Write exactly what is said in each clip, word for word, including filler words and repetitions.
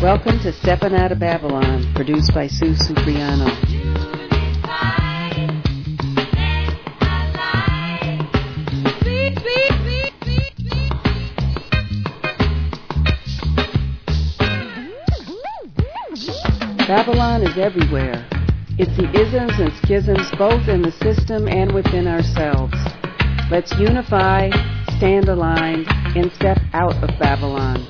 Welcome to Steppin' Out of Babylon, produced by Sue Supriano. Babylon is everywhere. It's the isms and schisms both in the system and within ourselves. Let's unify, stand aligned, and step out of Babylon.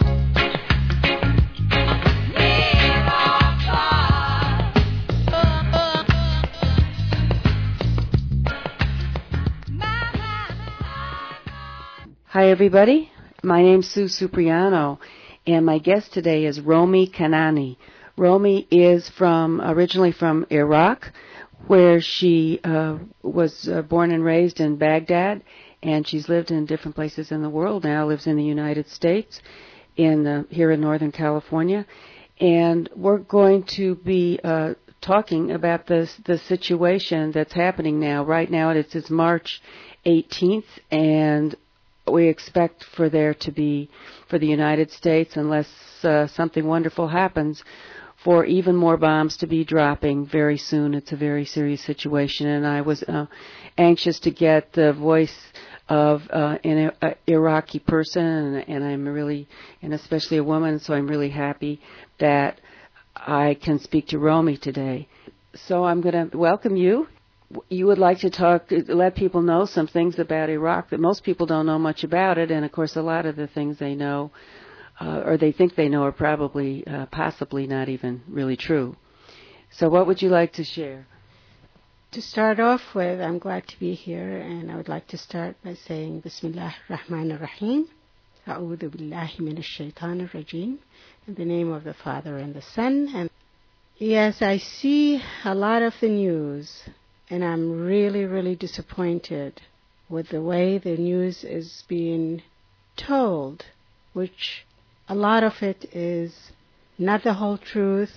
Hi everybody, my name's Sue Supriano, and my guest today is Romy Kanani. Romy is from originally from Iraq, where she uh, was uh, born and raised in Baghdad, and she's lived in different places in the world now, lives in the United States, in uh, here in Northern California, and we're going to be uh, talking about this the situation that's happening now. Right now it's, it's March eighteenth, and we expect for there to be, for the United States, unless uh, something wonderful happens, for even more bombs to be dropping very soon. It's a very serious situation, and I was uh, anxious to get the voice of uh, an uh, Iraqi person, and, and I'm really, and especially a woman, so I'm really happy that I can speak to Romy today. So I'm going to welcome you. You would like to talk, let people know some things about Iraq that most people don't know much about it, and of course a lot of the things they know, uh, or they think they know, are probably, uh, possibly not even really true. So what would you like to share? To start off with, I'm glad to be here, and I would like to start by saying Bismillah ar-Rahman ar-Rahim, A'udhu billahi minash shaitan ar-Rajim, in the name of the Father and the Son. And yes, I see a lot of the news, and I'm really, really disappointed with the way the news is being told, which a lot of it is not the whole truth,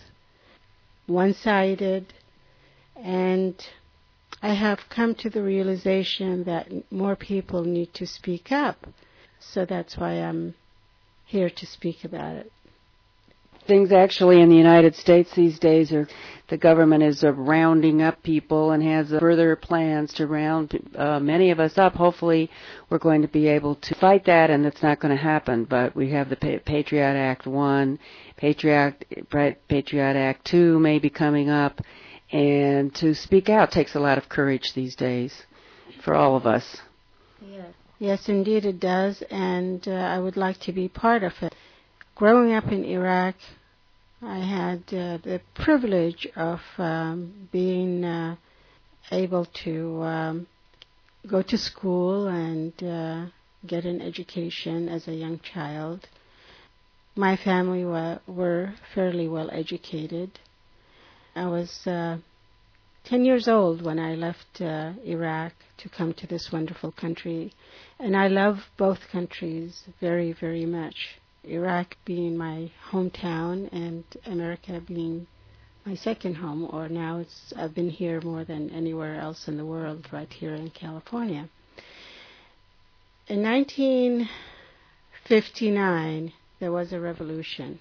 one-sided, and I have come to the realization that more people need to speak up. So that's why I'm here to speak about it. Things actually in the United States these days are, the government is uh, rounding up people and has uh, further plans to round uh, many of us up. Hopefully we're going to be able to fight that, and it's not going to happen. But we have the pa- Patriot Act one, Patriot, Patriot Act two may be coming up, and to speak out takes a lot of courage these days for all of us. Yes, yes indeed it does, and uh, I would like to be part of it. Growing up in Iraq, I had uh, the privilege of um, being uh, able to um, go to school and uh, get an education as a young child. My family wa- were fairly well educated. I was uh, ten years old when I left uh, Iraq to come to this wonderful country, and I love both countries very, very much. Iraq being my hometown and America being my second home, or now it's I've been here more than anywhere else in the world, right here in California. In nineteen fifty-nine, there was a revolution,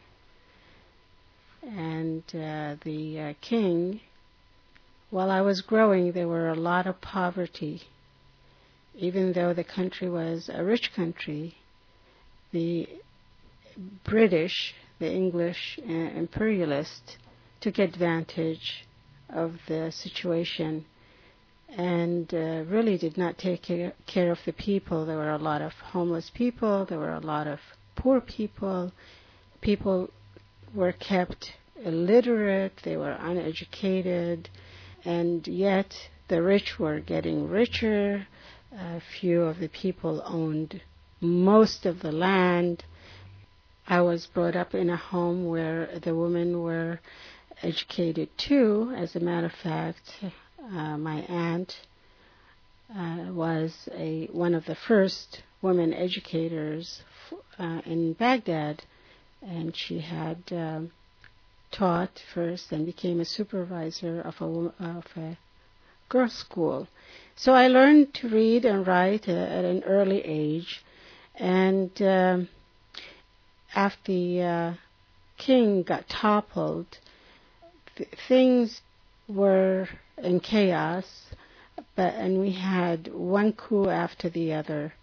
and uh, the uh, king, while I was growing, there were a lot of poverty. Even though the country was a rich country, the British, the English uh, imperialists, took advantage of the situation and uh, really did not take care, care of the people. There were a lot of homeless people, there were a lot of poor people, people were kept illiterate, they were uneducated, and yet the rich were getting richer. A few of the people owned most of the land. I was brought up in a home where the women were educated too. As a matter of fact, uh, my aunt uh, was a one of the first women educators uh, in Baghdad, and she had um, taught first and became a supervisor of a, of a girls' school. So I learned to read and write uh, at an early age, and um, after the uh, king got toppled, th- things were in chaos, but and we had one coup after the other.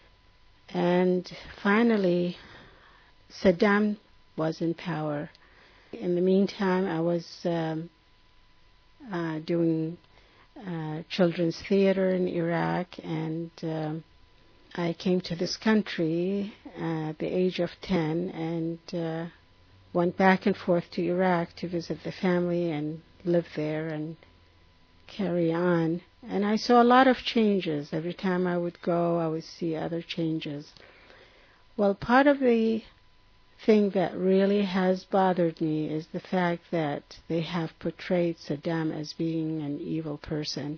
And finally, Saddam was in power. In the meantime, I was um, uh, doing uh, children's theater in Iraq, and um, I came to this country uh, at the age of ten and uh, went back and forth to Iraq to visit the family and live there and carry on. And I saw a lot of changes. Every time I would go, I would see other changes. Well, part of the thing that really has bothered me is the fact that they have portrayed Saddam as being an evil person.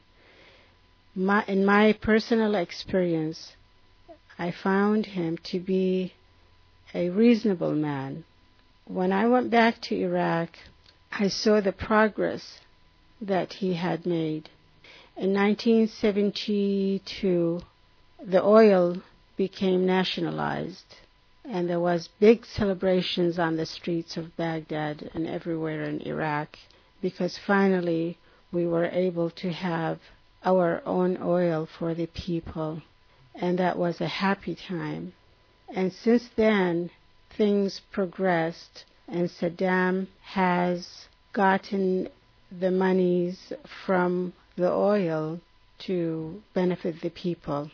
My, in my personal experience, I found him to be a reasonable man. When I went back to Iraq, I saw the progress that he had made. In nineteen seventy-two, the oil became nationalized, and there was big celebrations on the streets of Baghdad and everywhere in Iraq, because finally we were able to have our own oil for the people, and that was a happy time. And since then, things progressed, and Saddam has gotten the monies from the oil to benefit the people.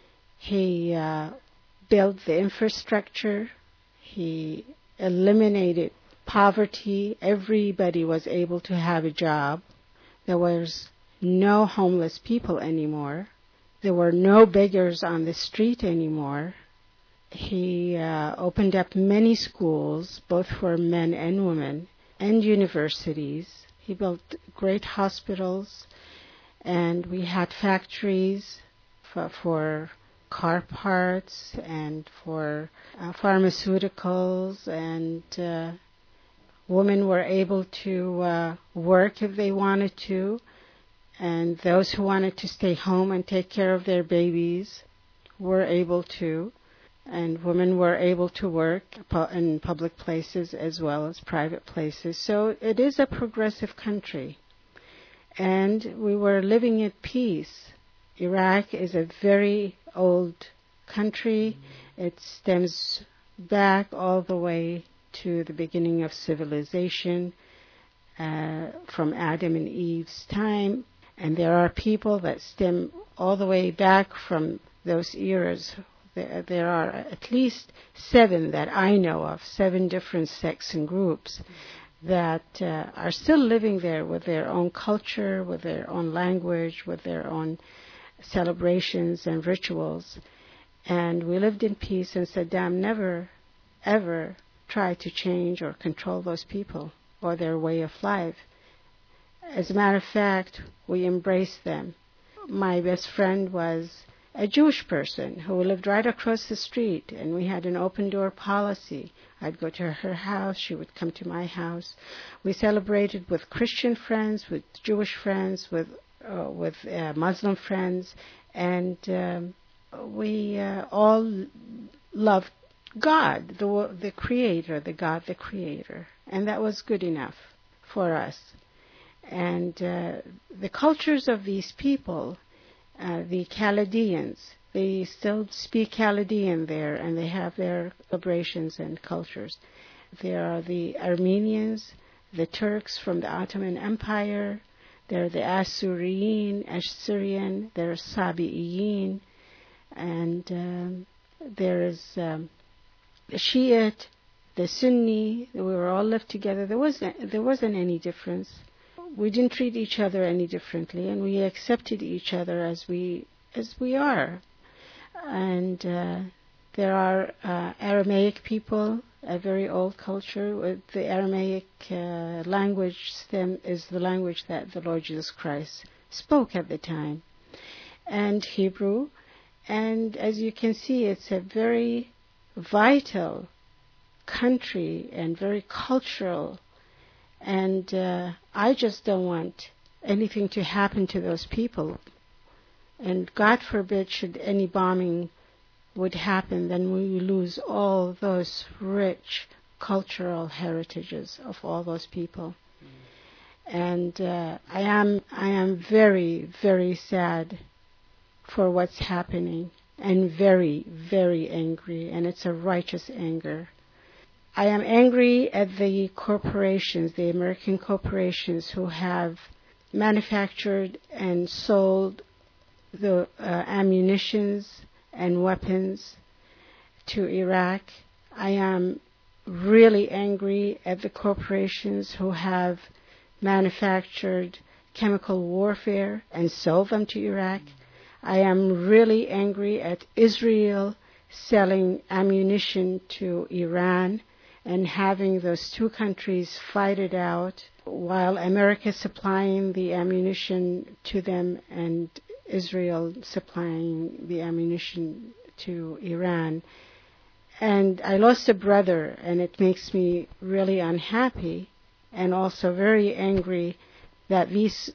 He uh, built the infrastructure. He eliminated poverty. Everybody was able to have a job. There was no homeless people anymore. There were no beggars on the street anymore. He uh, opened up many schools, both for men and women, and universities. He built great hospitals, and we had factories for, for car parts and for uh, pharmaceuticals, and uh, women were able to uh, work if they wanted to, and those who wanted to stay home and take care of their babies were able to, and women were able to work in public places as well as private places. So it is a progressive country, and we were living at peace. Iraq is a very old country. It stems back all the way to the beginning of civilization, uh, from Adam and Eve's time. And there are people that stem all the way back from those eras. There, there are at least seven that I know of, seven different sects and groups that uh, are still living there with their own culture, with their own language, with their own celebrations and rituals. And we lived in peace, and Saddam never, ever tried to change or control those people or their way of life. As a matter of fact, we embraced them. My best friend was a Jewish person who lived right across the street, and we had an open door policy. I'd go to her house, she would come to my house. We celebrated with Christian friends, with Jewish friends, with uh, with uh, Muslim friends, and um, we uh, all loved God, the the Creator, the God, the Creator, and that was good enough for us. And uh, the cultures of these people, uh, the Chaldeans, they still speak Chaldean there, and they have their celebrations and cultures. There are the Armenians, the Turks from the Ottoman Empire. There are the Assyrian, Assyrian. There are Sabi'in, and um, there is um, the Shiite, the Sunni. We were all lived together. There wasn't there wasn't any difference. We didn't treat each other any differently, and we accepted each other as we as we are. And uh, there are uh, Aramaic people, a very old culture. The Aramaic uh, language stem is the language that the Lord Jesus Christ spoke at the time, and Hebrew. And as you can see, it's a very vital country and very cultural. And uh, I just don't want anything to happen to those people. And God forbid, should any bombing would happen, then we lose all those rich cultural heritages of all those people. And uh, I am I am very, very sad for what's happening, and very, very angry, and it's a righteous anger. I am angry at the corporations, the American corporations, who have manufactured and sold the uh, ammunitions and weapons to Iraq. I am really angry at the corporations who have manufactured chemical warfare and sold them to Iraq. I am really angry at Israel selling ammunition to Iran and having those two countries fight it out while America supplying the ammunition to them and Israel supplying the ammunition to Iran. And I lost a brother, and it makes me really unhappy and also very angry that these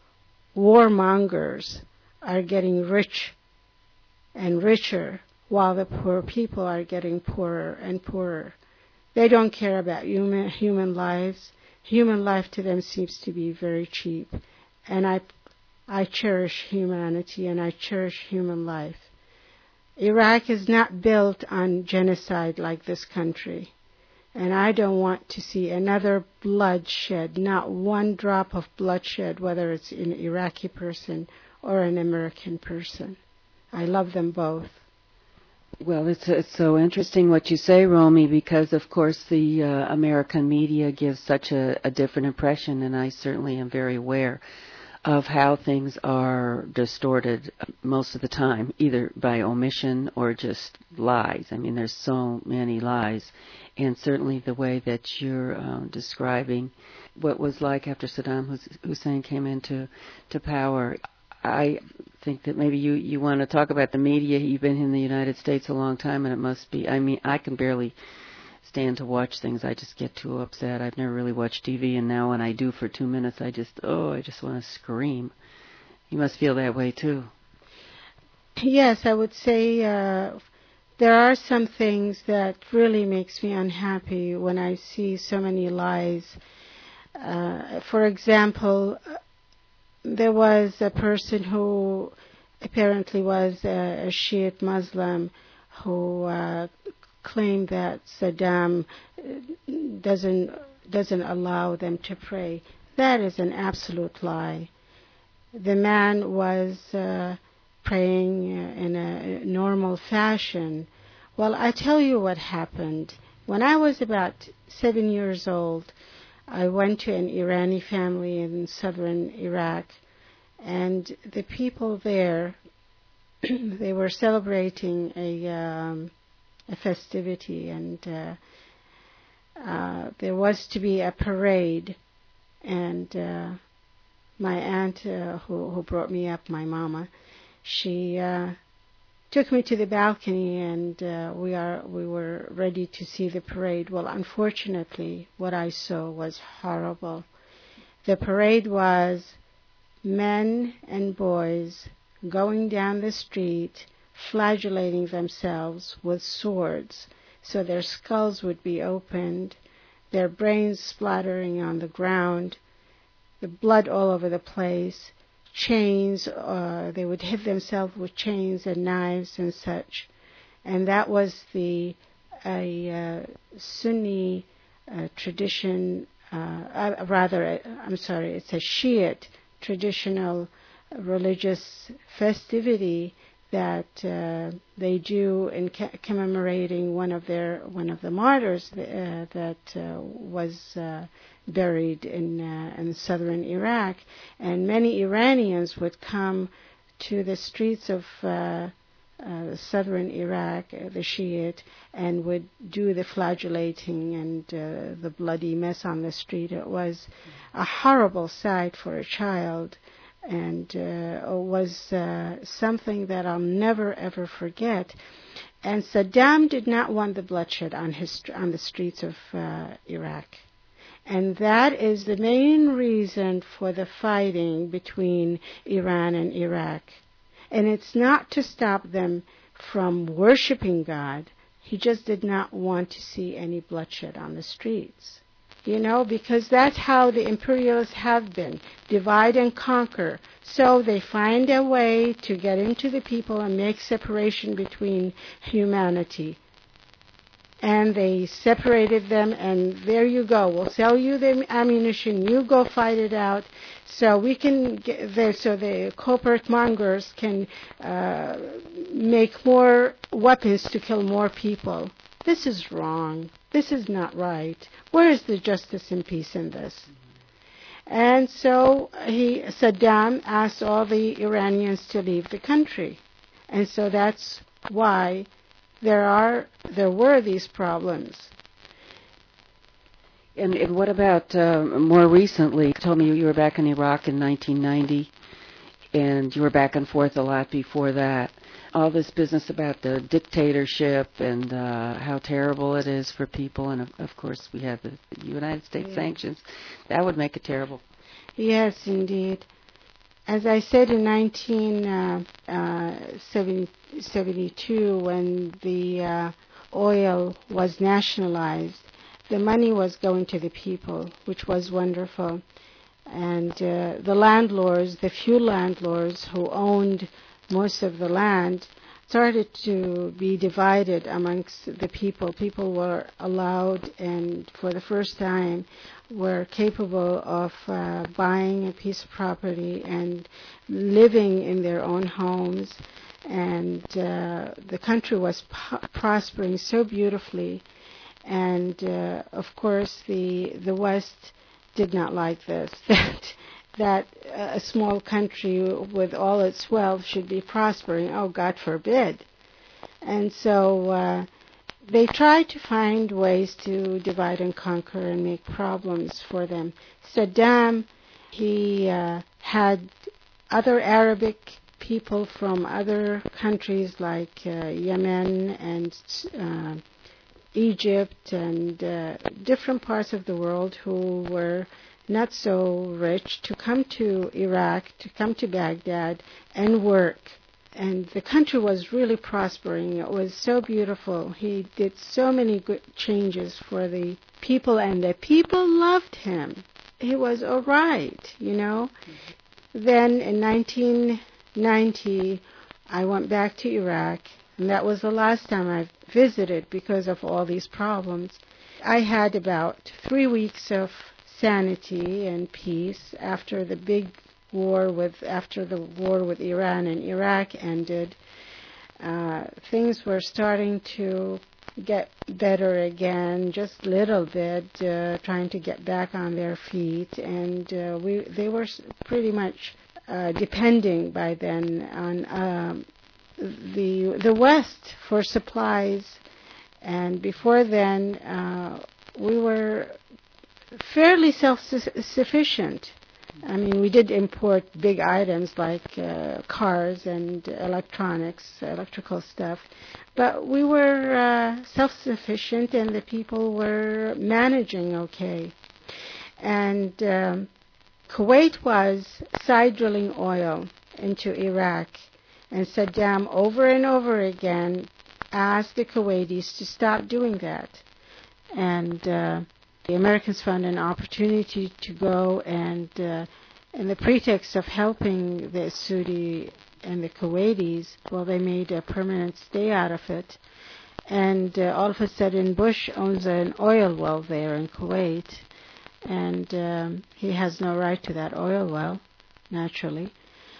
warmongers are getting rich and richer while the poor people are getting poorer and poorer. They don't care about human, human lives. Human life to them seems to be very cheap. And I, I cherish humanity and I cherish human life. Iraq is not built on genocide like this country. And I don't want to see another bloodshed, not one drop of bloodshed, whether it's an Iraqi person or an American person. I love them both. Well, it's, it's so interesting what you say, Romy, because, of course, the uh, American media gives such a, a different impression, and I certainly am very aware of how things are distorted most of the time, either by omission or just lies. I mean, there's so many lies. And certainly the way that you're um, describing what was like after Saddam Hussein came into to power, I think that maybe you, you want to talk about the media. You've been in the United States a long time, and it must be, I mean, I can barely stand to watch things. I just get too upset. I've never really watched T V, and now when I do for two minutes, I just, oh, I just want to scream. You must feel that way, too. Yes, I would say uh, there are some things that really makes me unhappy when I see so many lies. Uh, for example, there was a person who apparently was a, a Shiite Muslim who uh, claimed that Saddam doesn't doesn't allow them to pray. That is an absolute lie. The man was uh, praying in a normal fashion. Well, I tell you what happened. When I was about seven years old, I went to an Irani family in southern Iraq, and the people there, they were celebrating a, um, a festivity, and uh, uh, there was to be a parade, and uh, my aunt uh, who, who brought me up, my mama, she uh, took me to the balcony, and uh, we are we were ready to see the parade. Well, unfortunately, what I saw was horrible. The parade was men and boys going down the street, flagellating themselves with swords, so their skulls would be opened, their brains splattering on the ground, the blood all over the place, chains, uh, they would hit themselves with chains and knives and such. And that was the a uh, Sunni uh, tradition, uh, uh, rather, uh, I'm sorry, it's a Shiite traditional religious festivity that uh, they do in ca- commemorating one of their one of the martyrs uh, that uh, was uh, buried in uh, in southern Iraq, and many Iranians would come to the streets of uh, uh, southern Iraq, uh, the Shiite, and would do the flagellating and uh, the bloody mess on the street. It was a horrible sight for a child, and uh, was uh, something that I'll never ever forget. And Saddam did not want the bloodshed on his on the streets of uh, Iraq, and that is the main reason for the fighting between Iran and Iraq. And it's not to stop them from worshiping God. He just did not want to see any bloodshed on the streets. You know, because that's how the imperialists have been. Divide and conquer. So they find a way to get into the people and make separation between humanity. And they separated them, and there you go. We'll sell you the ammunition. You go fight it out. So we can get there, so the corporate mongers can uh, make more weapons to kill more people. This is wrong. This is not right. Where is the justice and peace in this? And so he, Saddam asked all the Iranians to leave the country. And so that's why there are, there were these problems. And, and what about uh, more recently? You told me you were back in Iraq in nineteen ninety, and you were back and forth a lot before that. All this business about the dictatorship and uh, how terrible it is for people, and of, of course we have the United States yeah. sanctions. That would make it terrible. Yes, indeed. As I said in nineteen seventy-two, when the uh, oil was nationalized, the money was going to the people, which was wonderful. And uh, the landlords, the few landlords who owned most of the land, started to be divided amongst the people. People were allowed, and for the first time, were capable of uh, buying a piece of property and living in their own homes. And uh, the country was po- prospering so beautifully. And uh, of course, the the West did not like this. That that a small country with all its wealth should be prospering. Oh, God forbid. And so uh, they tried to find ways to divide and conquer and make problems for them. Saddam, he uh, had other Arabic people from other countries like uh, Yemen and uh, Egypt and uh, different parts of the world who were not so rich to come to Iraq, to come to Baghdad and work. And the country was really prospering. It was so beautiful. He did so many good changes for the people, and the people loved him. He was all right, you know. Mm-hmm. Then in nineteen ninety, I went back to Iraq, and that was the last time I visited because of all these problems. I had about three weeks of sanity and peace after the big war with after the war with Iran and Iraq ended. Uh, things were starting to get better again, just a little bit, uh, trying to get back on their feet, and uh, we they were pretty much uh, depending by then on um, the the West for supplies, and before then uh, we were fairly self-sufficient. I mean, we did import big items like uh, cars and electronics, electrical stuff, but we were uh, self-sufficient, and the people were managing okay. And um, Kuwait was side drilling oil into Iraq, and Saddam over and over again asked the Kuwaitis to stop doing that. And uh, the Americans found an opportunity to go and, uh, in the pretext of helping the Saudi and the Kuwaitis, well, they made a permanent stay out of it. And uh, all of a sudden, Bush owns an oil well there in Kuwait, and um, he has no right to that oil well, naturally.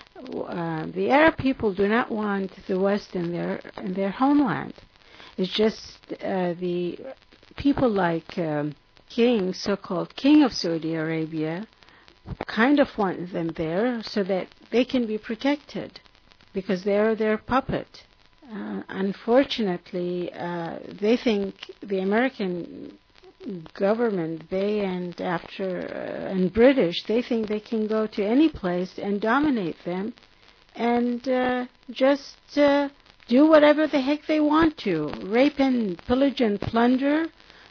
Uh, the Arab people do not want the West in their in their homeland. It's just uh, the people like um, King, so-called King of Saudi Arabia, kind of want them there so that they can be protected because they're their puppet. Uh, unfortunately, uh, they think the American government, they and after uh, and British, they think they can go to any place and dominate them and uh, just uh, do whatever the heck they want to, rape and pillage and plunder.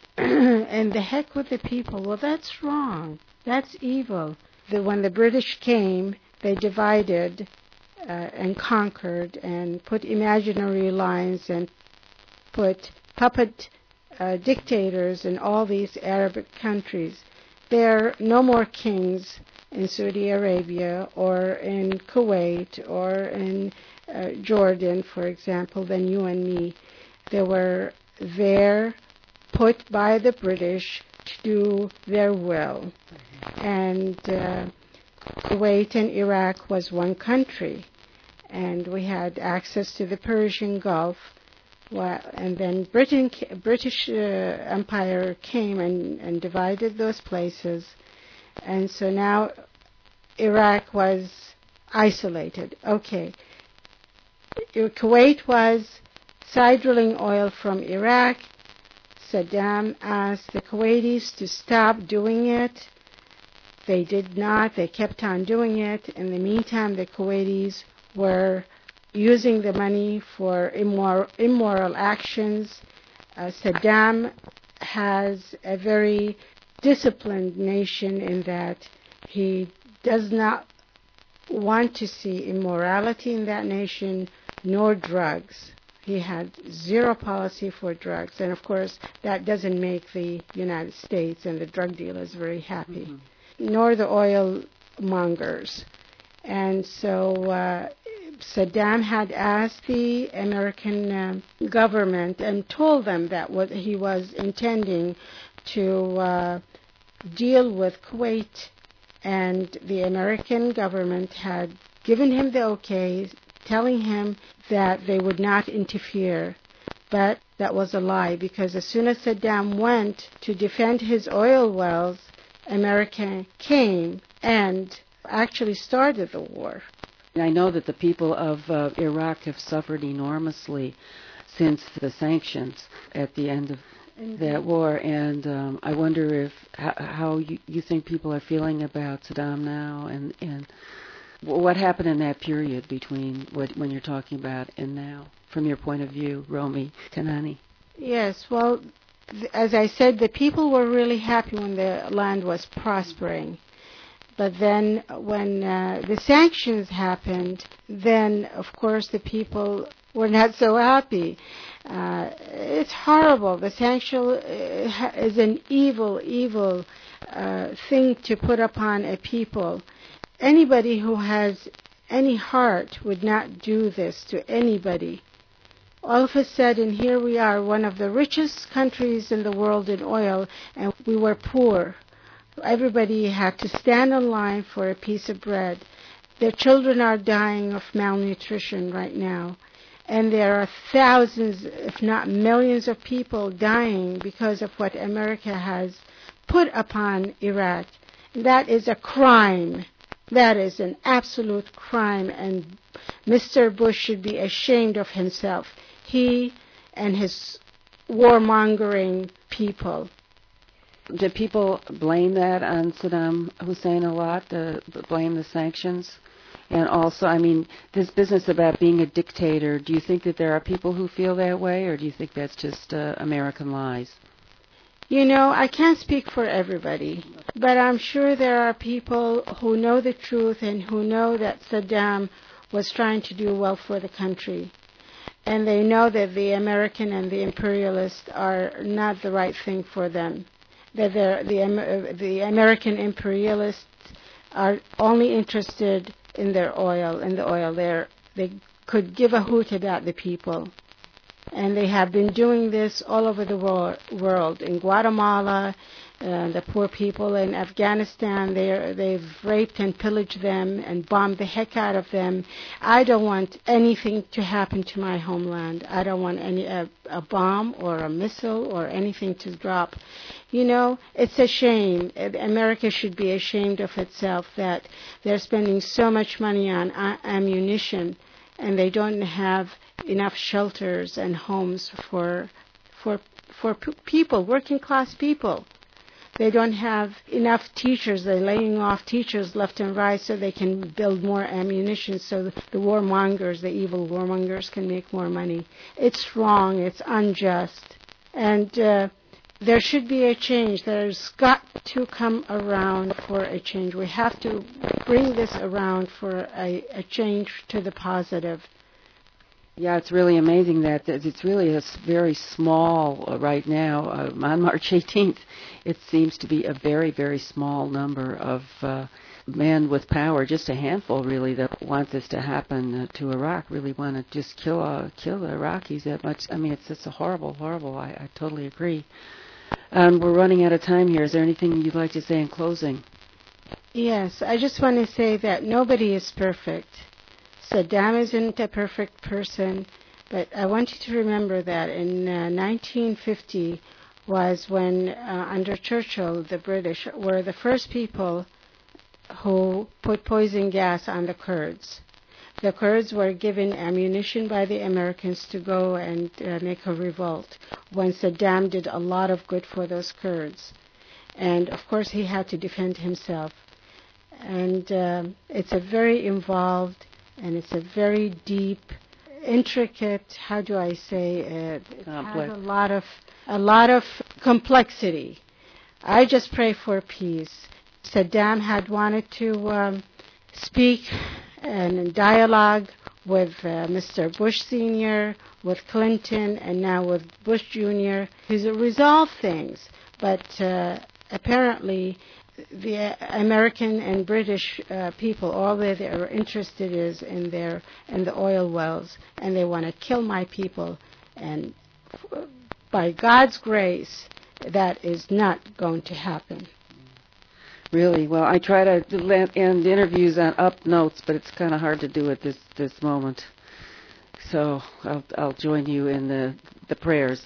And the heck with the people. Well, that's wrong. That's evil. The, when the British came, they divided uh, and conquered and put imaginary lines and put puppet uh, dictators in all these Arab countries. There are no more kings in Saudi Arabia or in Kuwait or in uh, Jordan, for example, than you and me. They were there put by the British to do their will. And uh, Kuwait and Iraq was one country, and we had access to the Persian Gulf. Well, and then Britain, British uh, Empire came and, and divided those places, and so now Iraq was isolated. Okay, Kuwait was side drilling oil from Iraq. Saddam asked the Kuwaitis to stop doing it. They did not. They kept on doing it. In the meantime, the Kuwaitis were using the money for immor- immoral actions. Uh, Saddam has a very disciplined nation in that he does not want to see immorality in that nation, nor drugs. He had zero policy for drugs. And of course, that doesn't make the United States and the drug dealers very happy, mm-hmm. nor the oil mongers. And so uh, Saddam had asked the American uh, government and told them that what he was intending to uh, deal with Kuwait, and the American government had given him the okay, telling him that they would not interfere. But that was a lie, because as soon as Saddam went to defend his oil wells, America came and actually started the war. I know that the people of uh, Iraq have suffered enormously since the sanctions at the end of Indeed. that war, and um, I wonder if how, how you, you think people are feeling about Saddam now, and, and what happened in that period between what when you're talking about and now, from your point of view, Romy Kanani. Yes, well, th- as I said, the people were really happy when the land was prospering. But then when uh, the sanctions happened, then, of course, the people were not so happy. Uh, it's horrible. The sanction uh, is an evil, evil uh, thing to put upon a people. Anybody who has any heart would not do this to anybody. All of a sudden, here we are, one of the richest countries in the world in oil, and we were poor. Everybody had to stand in line for a piece of bread. Their children are dying of malnutrition right now. And there are thousands, if not millions, of people dying because of what America has put upon Iraq. That is a crime. That is an absolute crime. And Mister Bush should be ashamed of himself. He and his warmongering people. Do people blame that on Saddam Hussein a lot, uh, blame the sanctions? And also, I mean, this business about being a dictator, do you think that there are people who feel that way, or do you think that's just uh, American lies? You know, I can't speak for everybody, but I'm sure there are people who know the truth and who know that Saddam was trying to do well for the country. And they know that the American and the imperialists are not the right thing for them. That the, the American imperialists are only interested in their oil, in the oil. They're, they could give a hoot about the people. And they have been doing this all over the wor- world. In Guatemala, uh, the poor people in Afghanistan, they're, they've raped and pillaged them and bombed the heck out of them. I don't want anything to happen to my homeland. I don't want any a, a bomb or a missile or anything to drop. You know, it's a shame. America should be ashamed of itself that they're spending so much money on a- ammunition and they don't have enough shelters and homes for for for p- people, working class people. They don't have enough teachers. They're laying off teachers left and right so they can build more ammunition so the warmongers, the evil warmongers, can make more money. It's wrong. It's unjust. And uh, there should be a change. There's got to come around for a change. We have to bring this around for a, a change to the positive. Yeah, it's really amazing that that it's really a s- very small uh, right now. Uh, on March eighteenth, it seems to be a very, very small number of uh, men with power, just a handful really, that want this to happen uh, to Iraq, really want to just kill uh, kill the Iraqis that much. I mean, it's just a horrible, horrible. I, I totally agree. Um, we're running out of time here. Is there anything you'd like to say in closing? Yes, I just want to say that nobody is perfect. Saddam isn't a perfect person, but I want you to remember that in uh, nineteen fifty was when, uh, under Churchill, the British were the first people who put poison gas on the Kurds. The Kurds were given ammunition by the Americans to go and uh, make a revolt, when Saddam did a lot of good for those Kurds. And of course he had to defend himself. And um, it's a very involved and it's a very deep, intricate, how do I say it, it has a lot of a lot of complexity. I just pray for peace. Saddam had wanted to um, speak and dialogue with uh, Mister Bush Senior, with Clinton, and now with Bush Junior He's resolved things, but uh, apparently the American and British uh, people, all that they are interested is in their in the oil wells, and they want to kill my people. And f- by God's grace, that is not going to happen. Really? Well, I try to let- end interviews on up notes, but it's kind of hard to do at this this moment. So I'll I'll join you in the the prayers.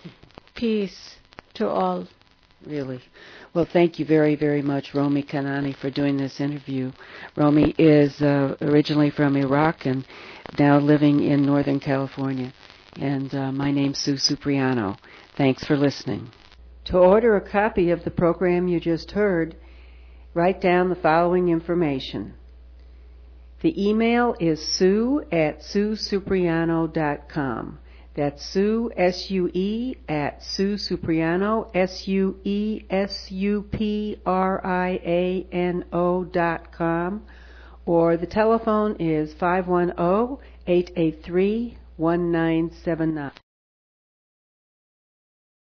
Peace to all. Really. Well, thank you very, very much, Romy Kanani, for doing this interview. Romy is uh, originally from Iraq and now living in Northern California. And uh, my name's Sue Supriano. Thanks for listening. To order a copy of the program you just heard, write down the following information. The email is sue at sue supriano dot com. That's Sue, S U E, at Sue Supriano, S U E S U P R I A N O dot com. Or the telephone is five one zero, eight eight three, one nine seven nine.